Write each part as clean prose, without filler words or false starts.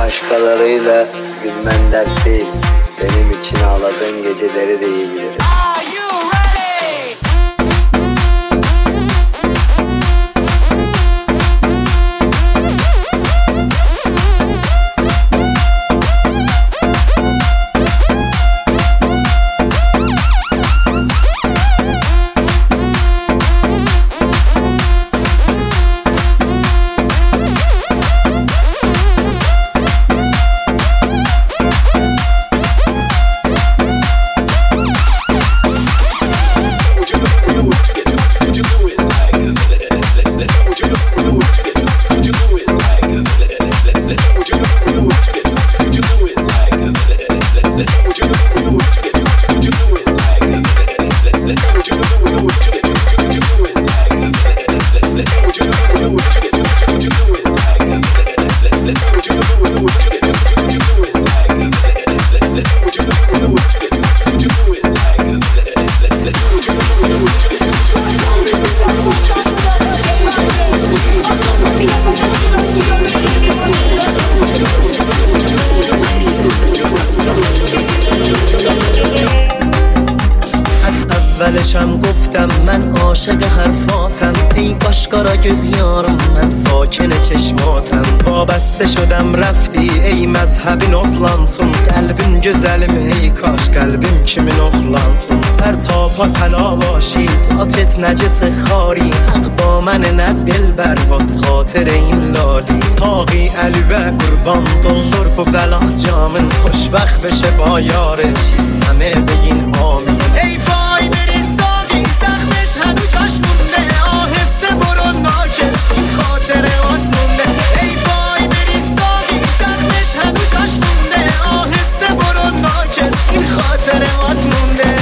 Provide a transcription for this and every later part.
Başkalarıyla gülmen dert değil. Benim için ağladığın geceleri de iyi bilirim. اولشم گفتم من عاشق حرفاتم، ای آشکارا göz یارم من ساکن چشماتم. وابسته شدم رفتی ey mezhebin otlansın. Qəlbim gözəlim ey kaş qəlbim kimin oxlansın. Sər tapa təla başی zat et نجس خاری. حق با من نه دلبر باز خاطر این لالی. ساقی علی و قربان دلور bu بلا جامن. خوشبخت بشه با یارش همه بگین آمین. ای وای بری ساقی زخمش هنو جاش مونده. آهسته برو ناکس این خاطرات مونده. ای وای بری ساقی زخمش هنو جاش مونده. آهسته برو ناکس این خاطرات مونده.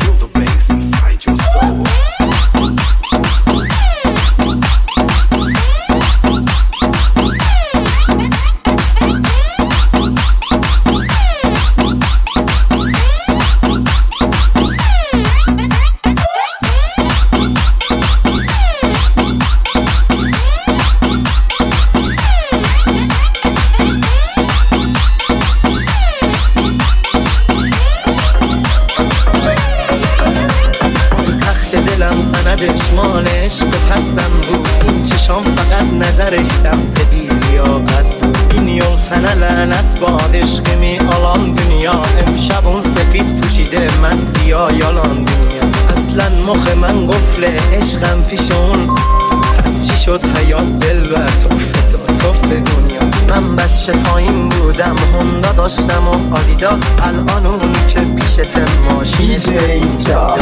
سندش مال عشق پسم بود. این چشام فقط نظرش سمت بی‌لیاقت بود. این یول سنه لعنت باد عشقمی آلان دنیا. امشب اون سفید پوشیده من سیاه یالان دنیا. اصلا مخ من قفله عشقم پیش اون. پس چی شد حیات دلبر توفه تو توفه دنیا. من بچه پایین بودم هوندا داشتم و آدیداس. الان اون که پیشت ماشینش